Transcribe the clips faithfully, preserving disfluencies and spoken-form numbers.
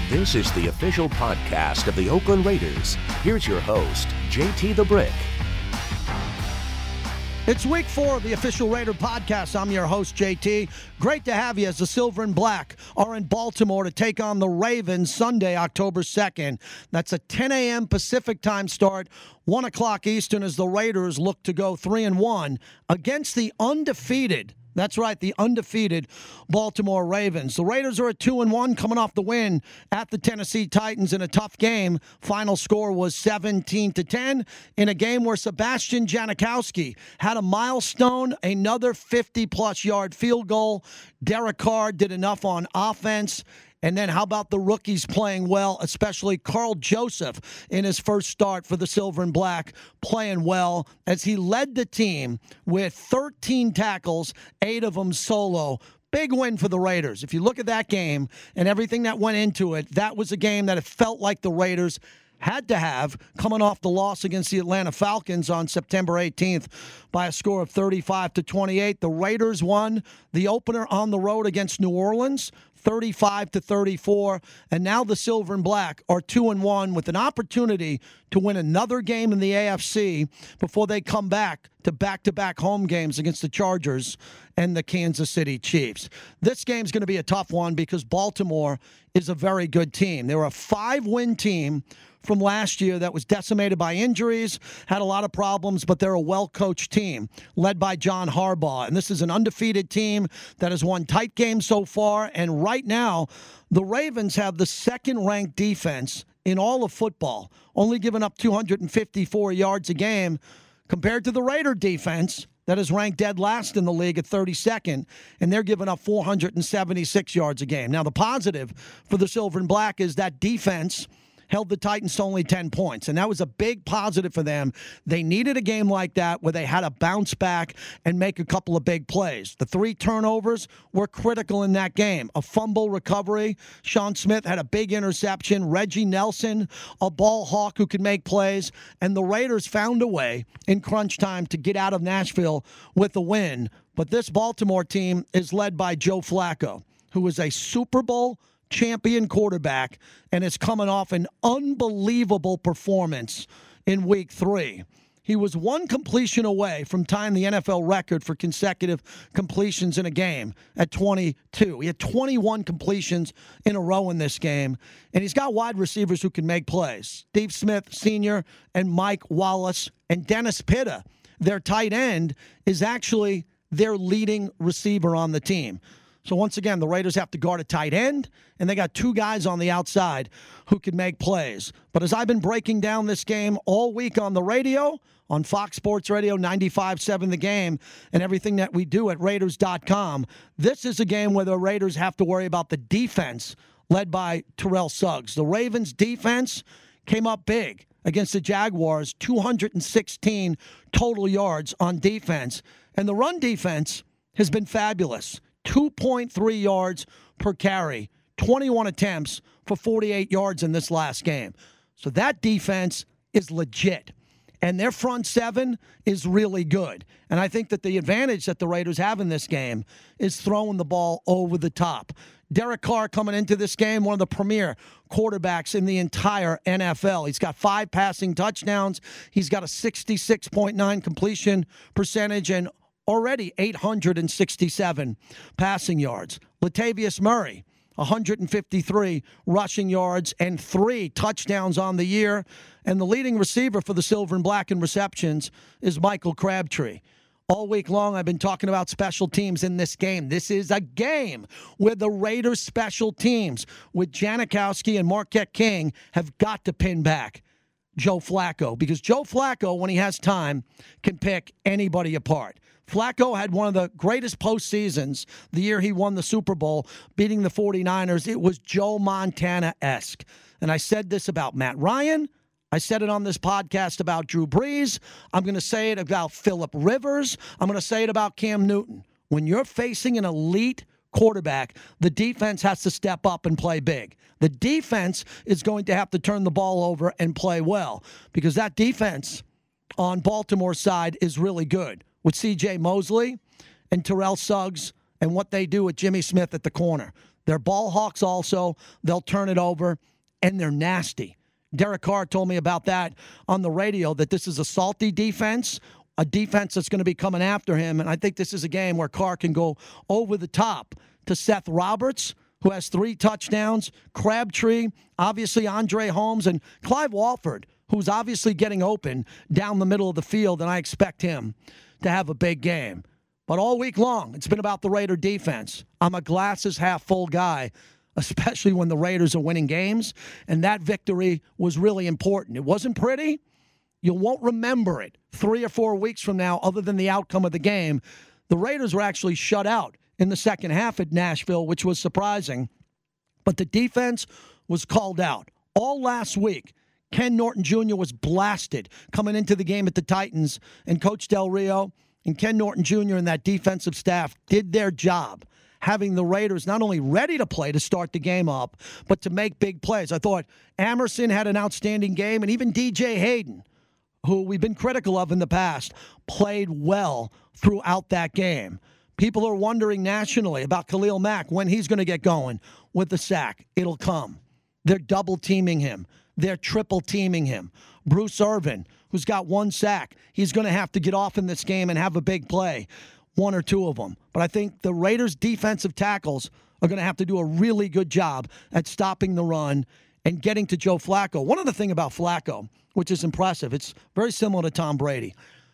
This is the official podcast of the Oakland Raiders. Here's your host, J T the Brick. It's week four of the official Raider podcast. I'm your host, J T. Great to have you as the Silver and Black are in Baltimore to take on the Ravens Sunday, October second. That's a ten a.m. Pacific time start, one o'clock Eastern, as the Raiders look to go three and one against the undefeated, that's right, the undefeated Baltimore Ravens. The Raiders are at two and one, coming off the win at the Tennessee Titans in a tough game. Final score was seventeen to ten in a game where Sebastian Janikowski had a milestone, another fifty-plus yard field goal. Derek Carr did enough on offense. And then how about the rookies playing well, especially Carl Joseph in his first start for the Silver and Black, playing well as he led the team with thirteen tackles, eight of them solo. Big win for the Raiders. If you look at that game and everything that went into it, that was a game that it felt like the Raiders had to have, coming off the loss against the Atlanta Falcons on September eighteenth by a score of thirty-five to twenty-eight. The Raiders won the opener on the road against New Orleans, thirty-five to thirty-four, and now the Silver and Black are two and one with an opportunity to win another game in the A F C before they come back to back-to-back home games against the Chargers and the Kansas City Chiefs. This game's going to be a tough one because Baltimore is a very good team. They're a five-win team from last year that was decimated by injuries, had a lot of problems, but they're a well-coached team led by John Harbaugh. And this is an undefeated team that has won tight games so far. And right now, the Ravens have the second-ranked defense in all of football, only giving up two hundred fifty-four yards a game compared to the Raider defense that is ranked dead last in the league at thirty-second, and they're giving up four hundred seventy-six yards a game. Now, the positive for the Silver and Black is that defense held the Titans to only ten points, and that was a big positive for them. They needed a game like that where they had to bounce back and make a couple of big plays. The three turnovers were critical in that game. A fumble recovery. Sean Smith had a big interception. Reggie Nelson, a ball hawk who could make plays. And the Raiders found a way in crunch time to get out of Nashville with a win. But this Baltimore team is led by Joe Flacco, who is a Super Bowl champion quarterback and is coming off an unbelievable performance in week three. He was one completion away from tying the N F L record for consecutive completions in a game at twenty-two. He had twenty-one completions in a row in this game, and he's got wide receivers who can make plays. Steve Smith Senior and Mike Wallace, and Dennis Pitta, their tight end, is actually their leading receiver on the team. So once again, the Raiders have to guard a tight end, and they got two guys on the outside who can make plays. But as I've been breaking down this game all week on the radio, on Fox Sports Radio ninety-five point seven The Game, and everything that we do at Raiders dot com, this is a game where the Raiders have to worry about the defense led by Terrell Suggs. The Ravens' defense came up big against the Jaguars, two hundred sixteen total yards on defense. And the run defense has been fabulous. two point three yards per carry, twenty-one attempts for forty-eight yards in this last game. So that defense is legit. And their front seven is really good. And I think that the advantage that the Raiders have in this game is throwing the ball over the top. Derek Carr coming into this game, one of the premier quarterbacks in the entire N F L. He's got five passing touchdowns. He's got a sixty-six point nine completion percentage and already eight hundred sixty-seven passing yards. Latavius Murray, one hundred fifty-three rushing yards and three touchdowns on the year. And the leading receiver for the Silver and Black in receptions is Michael Crabtree. All week long, I've been talking about special teams in this game. This is a game where the Raiders' special teams with Janikowski and Marquette King have got to pin back Joe Flacco, because Joe Flacco, when he has time, can pick anybody apart. Flacco had one of the greatest postseasons the year he won the Super Bowl, beating the forty-niners. It was Joe Montana-esque. And I said this about Matt Ryan. I said it on this podcast about Drew Brees. I'm going to say it about Phillip Rivers. I'm going to say it about Cam Newton. When you're facing an elite quarterback, the defense has to step up and play big. The defense is going to have to turn the ball over and play well, because that defense on Baltimore's side is really good with C J Mosley and Terrell Suggs and what they do with Jimmy Smith at the corner. They're ball hawks also. They'll turn it over, and they're nasty. Derek Carr told me about that on the radio, that this is a salty defense, a defense that's going to be coming after him. And I think this is a game where Carr can go over the top to Seth Roberts, who has three touchdowns, Crabtree, obviously Andre Holmes, and Clive Walford, who's obviously getting open down the middle of the field, and I expect him to have a big game. But all week long, it's been about the Raider defense. I'm a glasses-half-full guy, especially when the Raiders are winning games, and that victory was really important. It wasn't pretty. You won't remember it three or four weeks from now other than the outcome of the game. The Raiders were actually shut out in the second half at Nashville, which was surprising. But the defense was called out. All last week, Ken Norton Junior was blasted coming into the game at the Titans, and Coach Del Rio and Ken Norton Junior and that defensive staff did their job, having the Raiders not only ready to play to start the game up, but to make big plays. I thought Amerson had an outstanding game, and even D J Hayden, who we've been critical of in the past, played well throughout that game. People are wondering nationally about Khalil Mack, when he's going to get going with the sack. It'll come. They're double-teaming him. They're triple-teaming him. Bruce Irvin, who's got one sack, he's going to have to get off in this game and have a big play, one or two of them. But I think the Raiders' defensive tackles are going to have to do a really good job at stopping the run and getting to Joe Flacco. One other thing about Flacco, which is impressive, it's very similar to Tom Brady.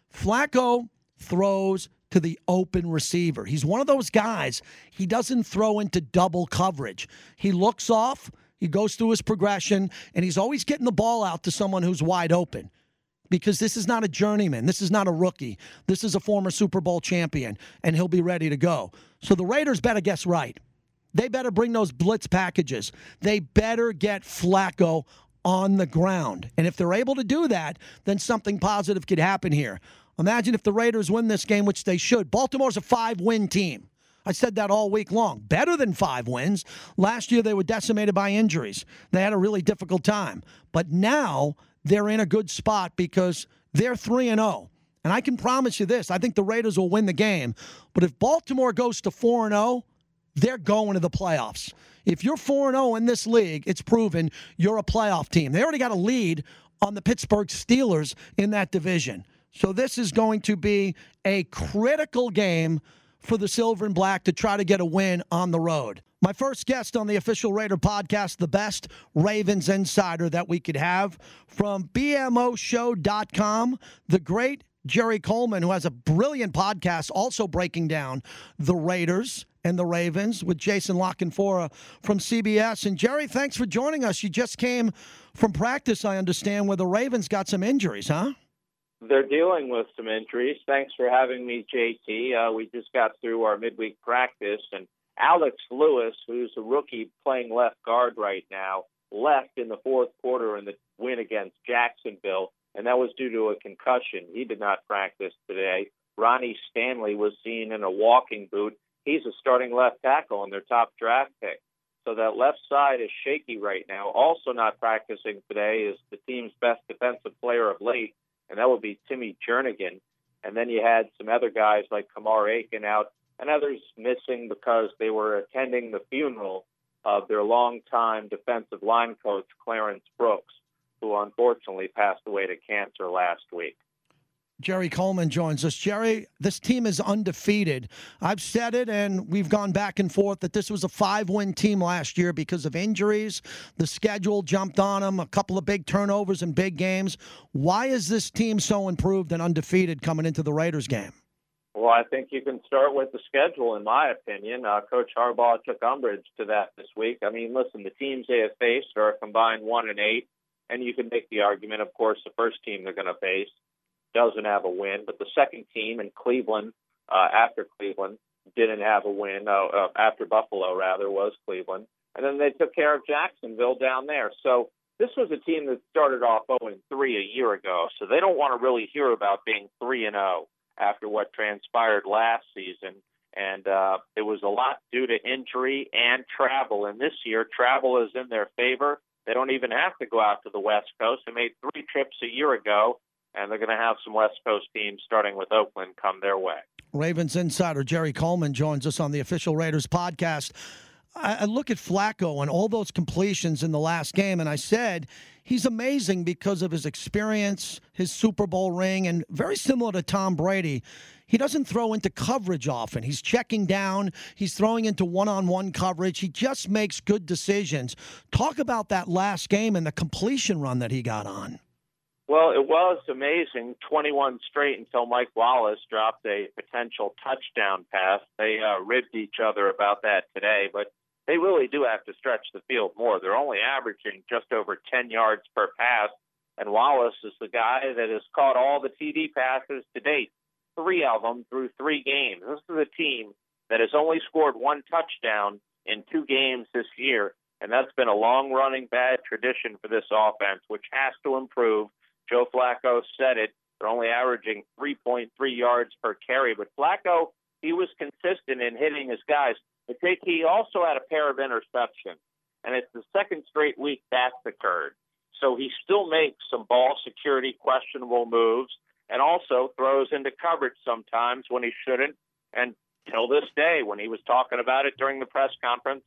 Flacco throws to the open receiver. He's one of those guys, he doesn't throw into double coverage. He looks off, he goes through his progression, and he's always getting the ball out to someone who's wide open. Because this is not a journeyman. This is not a rookie. This is a former Super Bowl champion, and he'll be ready to go. So the Raiders better guess right. They better bring those blitz packages. They better get Flacco on the ground. And if they're able to do that, then something positive could happen here. Imagine if the Raiders win this game, which they should. Baltimore's a five-win team. I said that all week long. Better than five wins. Last year, they were decimated by injuries. They had a really difficult time. But now they're in a good spot because they're three and oh. And I can promise you this. I think the Raiders will win the game. But if Baltimore goes to four and oh, they're going to the playoffs. If you're four and oh in this league, it's proven you're a playoff team. They already got a lead on the Pittsburgh Steelers in that division. So this is going to be a critical game for the Silver and Black to try to get a win on the road. My first guest on the Official Raider podcast, the best Ravens insider that we could have from B M O show dot com, the great Jerry Coleman, who has a brilliant podcast also breaking down the Raiders and the Ravens with Jason Lockenfora from C B S. And Jerry, thanks for joining us. You just came from practice, I understand, where the Ravens got some injuries, huh? They're dealing with some injuries. Thanks for having me, J T. Uh, we just got through our midweek practice, and Alex Lewis, who's a rookie playing left guard right now, left in the fourth quarter in the win against Jacksonville, and that was due to a concussion. He did not practice today. Ronnie Stanley was seen in a walking boot. He's a starting left tackle and their top draft pick. So that left side is shaky right now. Also not practicing today is the team's best defensive player of late, and that would be Timmy Jernigan. And then you had some other guys like Kamar Aiken out, and others missing because they were attending the funeral of their longtime defensive line coach, Clarence Brooks, who unfortunately passed away to cancer last week. Jerry Coleman joins us. Jerry, this team is undefeated. I've said it, and we've gone back and forth, that this was a five-win team last year because of injuries. The schedule jumped on them, a couple of big turnovers in big games. Why is this team so improved and undefeated coming into the Raiders game? Well, I think you can start with the schedule, in my opinion. Uh, Coach Harbaugh took umbrage to that this week. I mean, listen, the teams they have faced are a combined one and eight, and you can make the argument, of course, the first team they're going to face doesn't have a win, but the second team in Cleveland, uh, after Cleveland, didn't have a win. Uh, uh, after Buffalo, rather, was Cleveland. And then they took care of Jacksonville down there. So this was a team that started off oh and three a year ago, so they don't want to really hear about being three and oh after what transpired last season. And uh, it was a lot due to injury and travel. And this year, travel is in their favor. They don't even have to go out to the West Coast. They made three trips a year ago, and they're going to have some West Coast teams, starting with Oakland, come their way. Ravens insider Jerry Coleman joins us on the Official Raiders podcast. I, I look at Flacco and all those completions in the last game, and I said he's amazing because of his experience, his Super Bowl ring, and very similar to Tom Brady. He doesn't throw into coverage often. He's checking down. He's throwing into one-on-one coverage. He just makes good decisions. Talk about that last game and the completion run that he got on. Well, it was amazing, twenty-one straight until Mike Wallace dropped a potential touchdown pass. They uh, ribbed each other about that today, but they really do have to stretch the field more. They're only averaging just over ten yards per pass, and Wallace is the guy that has caught all the T D passes to date, three of them through three games. This is a team that has only scored one touchdown in two games this year, and that's been a long-running bad tradition for this offense, which has to improve. Joe Flacco said it. They're only averaging three point three yards per carry. But Flacco, he was consistent in hitting his guys. But J T also had a pair of interceptions, and it's the second straight week that's occurred. So he still makes some ball security questionable moves and also throws into coverage sometimes when he shouldn't. And till this day, when he was talking about it during the press conference,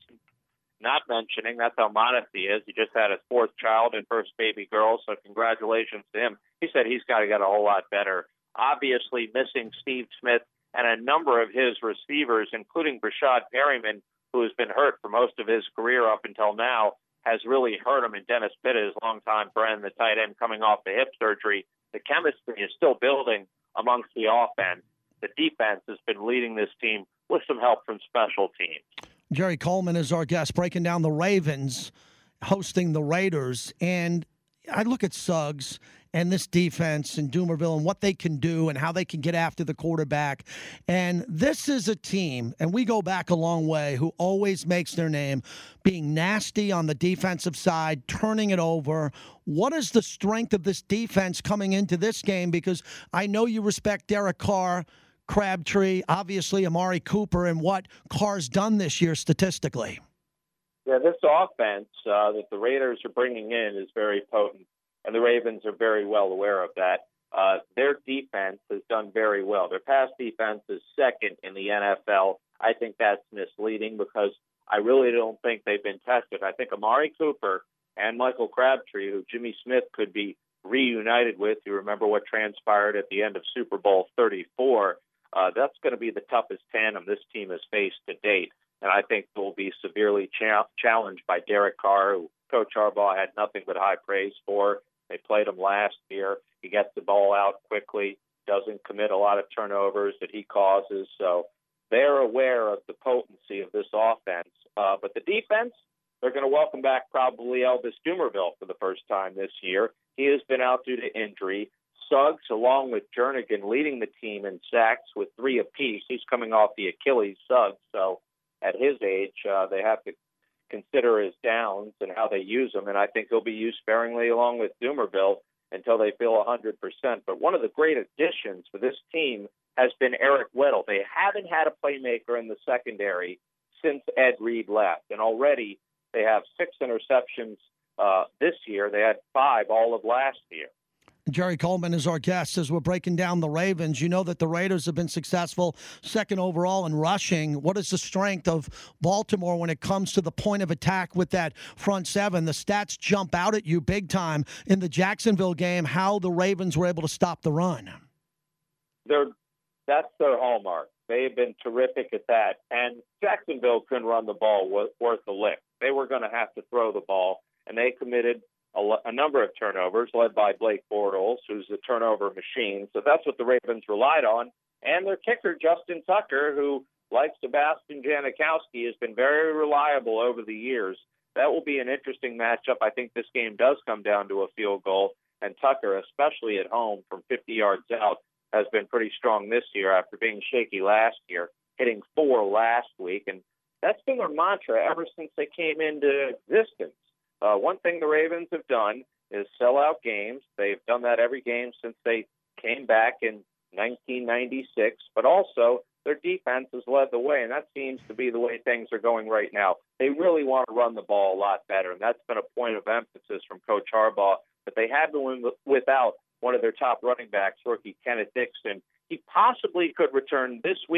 not mentioning that's how modest he is. He just had his fourth child and first baby girl, so congratulations to him. He said he's got to get a whole lot better. Obviously missing Steve Smith and a number of his receivers, including Brashad Perryman, who has been hurt for most of his career up until now, has really hurt him. And Dennis Pitta, his longtime friend, the tight end coming off the hip surgery. The chemistry is still building amongst the offense. The defense has been leading this team with some help from special teams. Jerry Coleman is our guest, breaking down the Ravens hosting the Raiders. And I look at Suggs and this defense in Doomerville and what they can do and how they can get after the quarterback. And this is a team, and we go back a long way, who always makes their name being nasty on the defensive side, turning it over. What is the strength of this defense coming into this game? Because I know you respect Derek Carr, Crabtree, obviously Amari Cooper, and what Carr's done this year statistically. Yeah, this offense uh, that the Raiders are bringing in is very potent, and the Ravens are very well aware of that. Uh, their defense has done very well. Their pass defense is second in the N F L. I think that's misleading because I really don't think they've been tested. I think Amari Cooper and Michael Crabtree, who Jimmy Smith could be reunited with, you remember what transpired at the end of Super Bowl thirty-four, Uh, that's going to be the toughest tandem this team has faced to date. And I think they'll be severely cha- challenged by Derek Carr, who Coach Harbaugh had nothing but high praise for. They played him last year. He gets the ball out quickly, doesn't commit a lot of turnovers that he causes. So they're aware of the potency of this offense. Uh, but the defense, they're going to welcome back probably Elvis Doomerville for the first time this year. He has been out due to injury. Suggs, along with Jernigan, leading the team in sacks with three apiece. He's coming off the Achilles, Suggs, so at his age, uh, they have to consider his downs and how they use him, and I think he'll be used sparingly along with Doomerville until they feel one hundred percent. But one of the great additions for this team has been Eric Weddle. They haven't had a playmaker in the secondary since Ed Reed left, and already they have six interceptions uh, this year. They had five all of last year. Jerry Coleman is our guest as we're breaking down the Ravens. You know that the Raiders have been successful, second overall in rushing. What is the strength of Baltimore when it comes to the point of attack with that front seven? The stats jump out at you big time in the Jacksonville game, how the Ravens were able to stop the run. They're, that's their hallmark. They've been terrific at that. And Jacksonville couldn't run the ball worth a lick. They were going to have to throw the ball, and they committed A, a number of turnovers, led by Blake Bortles, who's the turnover machine. So that's what the Ravens relied on. And their kicker, Justin Tucker, who, like Sebastian Janikowski, has been very reliable over the years. That will be an interesting matchup. I think this game does come down to a field goal. And Tucker, especially at home from fifty yards out, has been pretty strong this year after being shaky last year, hitting four last week. And that's been their mantra ever since they came into existence. Uh, one thing the Ravens have done is sell out games. They've done that every game since they came back in nineteen ninety-six, but also their defense has led the way, and that seems to be the way things are going right now. They really want to run the ball a lot better, and that's been a point of emphasis from Coach Harbaugh, but they have been without one of their top running backs, rookie Kenneth Dixon. He possibly could return this week,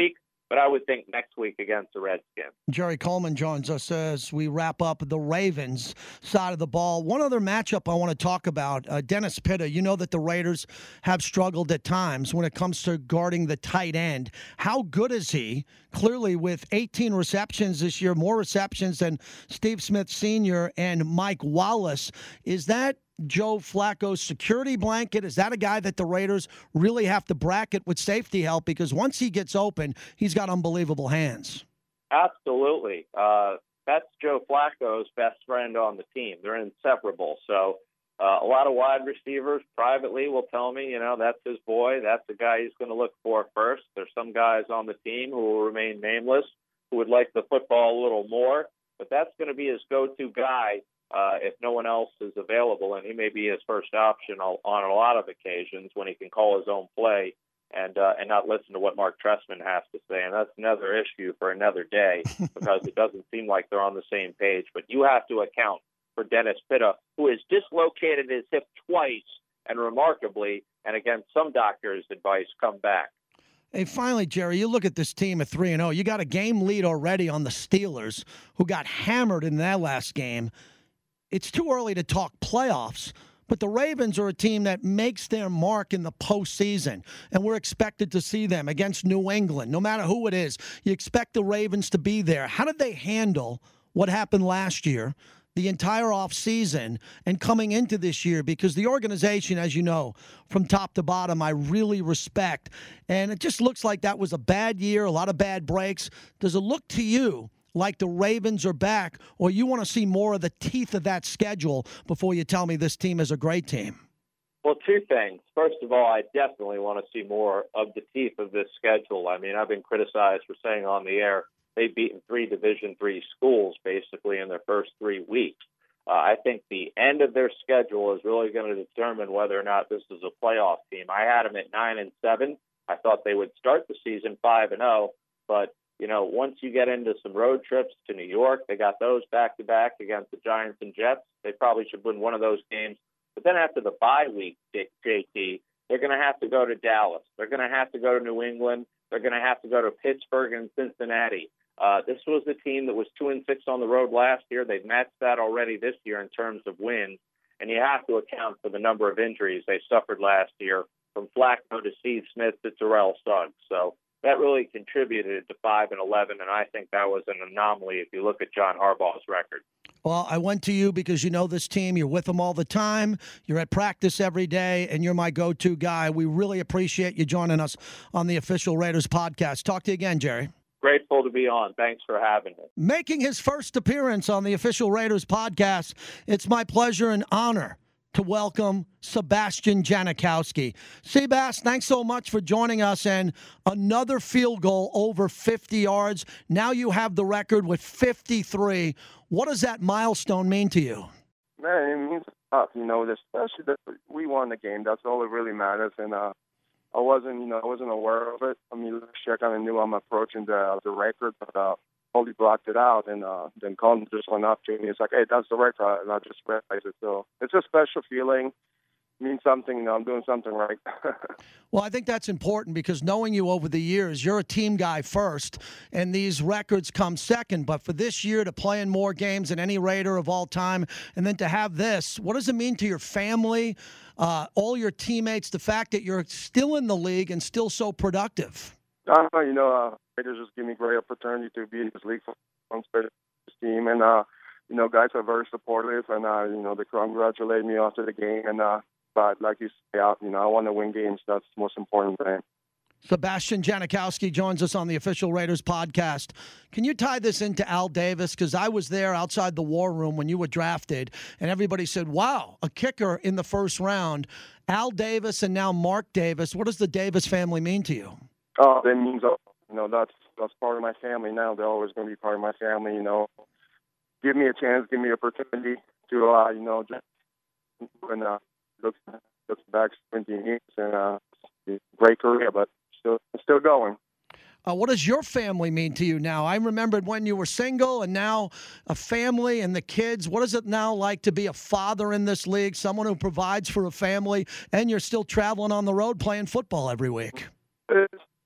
But I would think next week against the Redskins. Jerry Coleman joins us as we wrap up the Ravens side of the ball. One other matchup I want to talk about, uh, Dennis Pitta. You know that the Raiders have struggled at times when it comes to guarding the tight end. How good is he? Clearly, with eighteen receptions this year, more receptions than Steve Smith Senior and Mike Wallace. Is that Joe Flacco's security blanket? Is that a guy that the Raiders really have to bracket with safety help? Because once he gets open, he's got unbelievable hands. Absolutely. Uh, that's Joe Flacco's best friend on the team. They're inseparable. So uh, a lot of wide receivers privately will tell me, you know, that's his boy. That's the guy he's going to look for first. There's some guys on the team who will remain nameless who would like the football a little more, but that's going to be his go-to guy Uh, if no one else is available, and he may be his first option on, on a lot of occasions when he can call his own play and uh, and not listen to what Mark Trestman has to say. And that's another issue for another day because it doesn't seem like they're on the same page. But you have to account for Dennis Pitta, who has dislocated his hip twice and remarkably, and again, some doctors' advice, come back. Hey, finally, Jerry, you look at this team at three and oh. You got a game lead already on the Steelers, who got hammered in that last game. It's too early to talk playoffs, but the Ravens are a team that makes their mark in the postseason, and we're expected to see them against New England. No matter who it is, you expect the Ravens to be there. How did they handle what happened last year, the entire offseason, and coming into this year? Because the organization, as you know, from top to bottom, I really respect, and it just looks like that was a bad year, a lot of bad breaks. Does it look to you like the Ravens are back, or you want to see more of the teeth of that schedule before you tell me this team is a great team? Well, two things. First of all, I definitely want to see more of the teeth of this schedule. I mean, I've been criticized for saying on the air they've beaten three Division three schools basically in their first three weeks. Uh, I think the end of their schedule is really going to determine whether or not this is a playoff team. I had them at nine and seven. I thought they would start the season five and zero, but you know, once you get into some road trips to New York, they got those back-to-back against the Giants and Jets. They probably should win one of those games. But then after the bye week, J T, they're going to have to go to Dallas. They're going to have to go to New England. They're going to have to go to Pittsburgh and Cincinnati. Uh, this was the team that was two and six on the road last year. They've matched that already this year in terms of wins. And you have to account for the number of injuries they suffered last year, from Flacco to Steve Smith to Terrell Suggs. So that really contributed to five and eleven, and I think that was an anomaly if you look at John Harbaugh's record. Well, I went to you because you know this team. You're with them all the time. You're at practice every day, and you're my go-to guy. We really appreciate you joining us on the Official Raiders podcast. Talk to you again, Jerry. Grateful to be on. Thanks for having me. Making his first appearance on the Official Raiders podcast, it's my pleasure and honor to welcome Sebastian Janikowski. Sebas, thanks so much for joining us, and another field goal over fifty yards. Now you have the record with fifty-three. What does that milestone mean to you? Man, it means a lot, you know, especially that we won the game. That's all that really matters, and uh, I wasn't, you know, I wasn't aware of it. I mean, last year I kind of knew I'm approaching the the record, but uh, Holy blocked it out, and uh, then Colin just went up to me. It's like, hey, that's the record, and I just realized it. So it's a special feeling. It means something, you know, I'm doing something right. Well, I think that's important because knowing you over the years, you're a team guy first, and these records come second. But for this year to play in more games than any Raider of all time, and then to have this, what does it mean to your family, uh, all your teammates, the fact that you're still in the league and still so productive? Uh, you know, uh, Raiders just give me great opportunity to be in this league for one special team, and uh, you know, guys are very supportive, and uh, you know, they congratulate me after the game, and uh, but like you say, uh, you know, I want to win games. That's the most important thing. Sebastian Janikowski joins us on the Official Raiders podcast. Can you tie this into Al Davis? Because I was there outside the war room when you were drafted, and everybody said, wow, a kicker in the first round. Al Davis and now Mark Davis. What does the Davis family mean to you? Oh, that means, you know, that's that's part of my family now. They're always going to be part of my family, you know. Give me a chance, give me an opportunity to, uh, you know, just and, uh, look, look back seventeen years and uh, great career, but still still going. Uh, what does your family mean to you now? I remembered when you were single and now a family and the kids. What is it now like to be a father in this league, someone who provides for a family, and you're still traveling on the road playing football every week? It's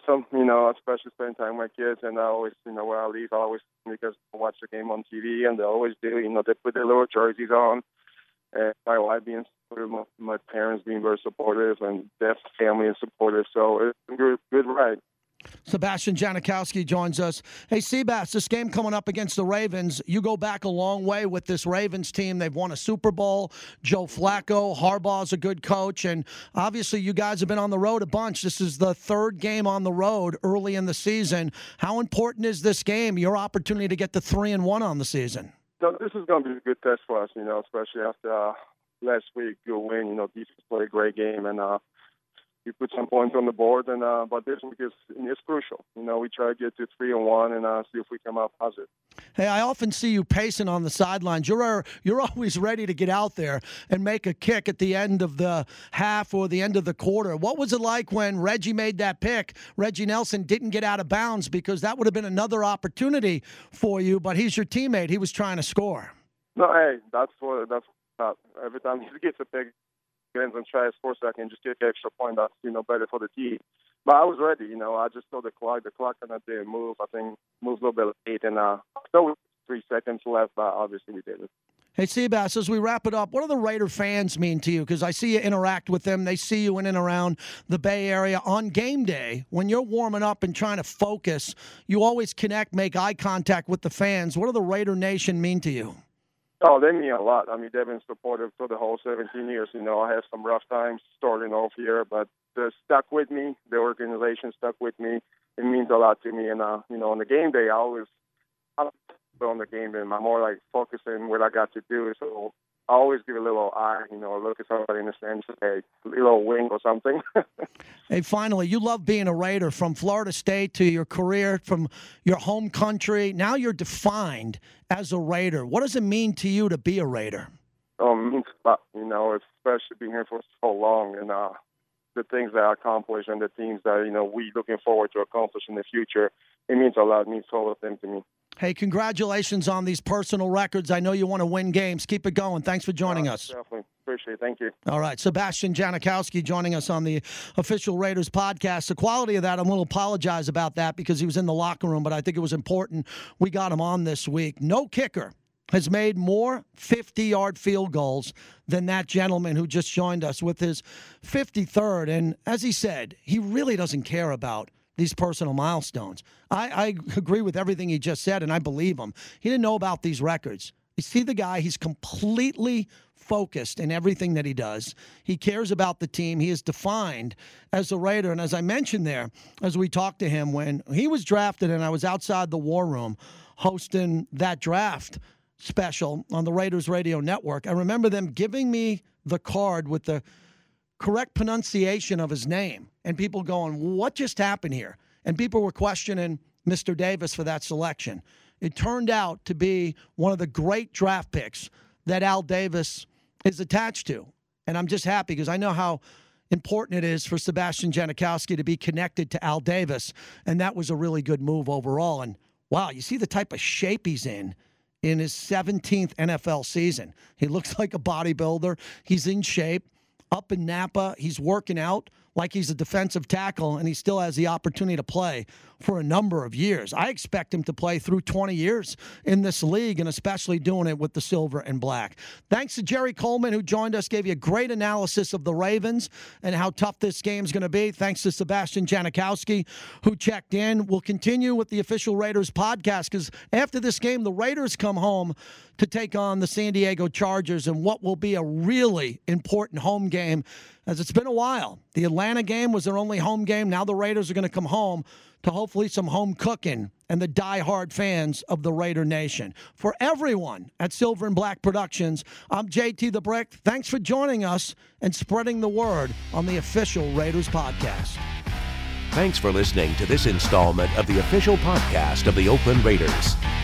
awesome, you know, especially spending time with my kids. And I always, you know, where I leave, I always, because I watch the game on T V, and they always do, you know, they put their little jerseys on. And my wife being supportive, my, my parents being very supportive, and their family is supportive. So it's a good, good ride. Sebastian Janikowski joins us. Hey, Seabass, this game coming up against the Ravens, you go back a long way with this Ravens team. They've won a Super Bowl. Joe Flacco, Harbaugh's a good coach, and obviously you guys have been on the road a bunch. This is the third game on the road early in the season. How important is this game, your opportunity to get to three and one on the season? So this is going to be a good test for us, you know, especially after uh, last week, good win. You know, defense played a great game, and uh, we put some points on the board. And uh, but this week is is crucial. You know, we try to get to three and one and uh, see if we come out positive. Hey, I often see you pacing on the sidelines. You're you're always ready to get out there and make a kick at the end of the half or the end of the quarter. What was it like when Reggie made that pick? Reggie Nelson didn't get out of bounds, because that would have been another opportunity for you. But he's your teammate. He was trying to score. No, hey, that's what that's not. Every time he gets a pick, and try to score second, just get the extra point. That's, you know, better for the team. But I was ready, you know. I just saw the clock. The clock kind of didn't move. I think moved a little bit late, and uh, still with three seconds left. But obviously we did it. Hey, Seabass, as we wrap it up, what do the Raider fans mean to you? Because I see you interact with them. They see you in and around the Bay Area. On game day, when you're warming up and trying to focus, you always connect, make eye contact with the fans. What do the Raider Nation mean to you? Oh, they mean a lot. I mean, they've been supportive for the whole seventeen years. You know, I had some rough times starting off here, but they're stuck with me. The organization stuck with me. It means a lot to me. And, uh, you know, on the game day, I always, I don't on the game day, I'm more like focusing what I got to do. So I always give a little eye, you know, look at somebody in the stands, say a little wing or something. Hey, finally, you love being a Raider, from Florida State to your career, from your home country. Now you're defined as a Raider. What does it mean to you to be a Raider? Um, it means a lot, you know, especially being here for so long, and uh, the things that I accomplished and the things that, you know, we looking forward to accomplish in the future. It means a lot. It means all of them to me. Hey, congratulations on these personal records. I know you want to win games. Keep it going. Thanks for joining uh, us. Definitely. Appreciate it. Thank you. All right. Sebastian Janikowski joining us on the Official Raiders podcast. The quality of that, I'm going to apologize about that because he was in the locker room, but I think it was important we got him on this week. No kicker has made more fifty-yard field goals than that gentleman who just joined us with his fifty-third. And as he said, he really doesn't care about these personal milestones. I, I agree with everything he just said, and I believe him. He didn't know about these records. You see the guy, he's completely focused in everything that he does. He cares about the team. He is defined as a Raider. And as I mentioned there, as we talked to him, when he was drafted and I was outside the war room hosting that draft special on the Raiders Radio Network, I remember them giving me the card with the correct pronunciation of his name, and people going, what just happened here? And people were questioning Mister Davis for that selection. It turned out to be one of the great draft picks that Al Davis is attached to. And I'm just happy because I know how important it is for Sebastian Janikowski to be connected to Al Davis, and that was a really good move overall. And, wow, you see the type of shape he's in in his seventeenth N F L season. He looks like a bodybuilder. He's in shape. Up in Napa, he's working out like he's a defensive tackle, and he still has the opportunity to play for a number of years. I expect him to play through twenty years in this league, and especially doing it with the silver and black. Thanks to Jerry Coleman, who joined us, gave you a great analysis of the Ravens and how tough this game's going to be. Thanks to Sebastian Janikowski, who checked in. We'll continue with the Official Raiders podcast because after this game, the Raiders come home to take on the San Diego Chargers in what will be a really important home game, as it's been a while. The Atlanta game was their only home game. Now the Raiders are going to come home to hopefully some home cooking and the diehard fans of the Raider Nation. For everyone at Silver and Black Productions, I'm J T the Brick. Thanks for joining us and spreading the word on the Official Raiders podcast. Thanks for listening to this installment of the Official Podcast of the Oakland Raiders.